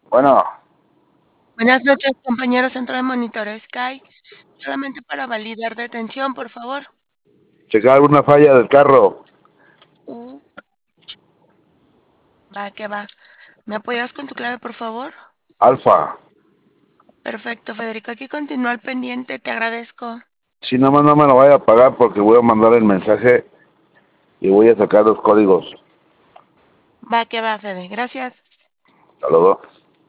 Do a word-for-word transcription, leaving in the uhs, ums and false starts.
Bueno, Buenas noches, compañero centro de monitor Sky. Solamente para validar detención, por favor. checar alguna falla del carro. Uh, Va, que va. ¿Me apoyas con tu clave, por favor? Alfa. Perfecto, Federico. Aquí continúa al pendiente. Te agradezco. Si nada más no me lo vaya a pagar porque voy a mandar el mensaje y voy a sacar los códigos. Va, que va, Fede. Gracias. Hasta luego.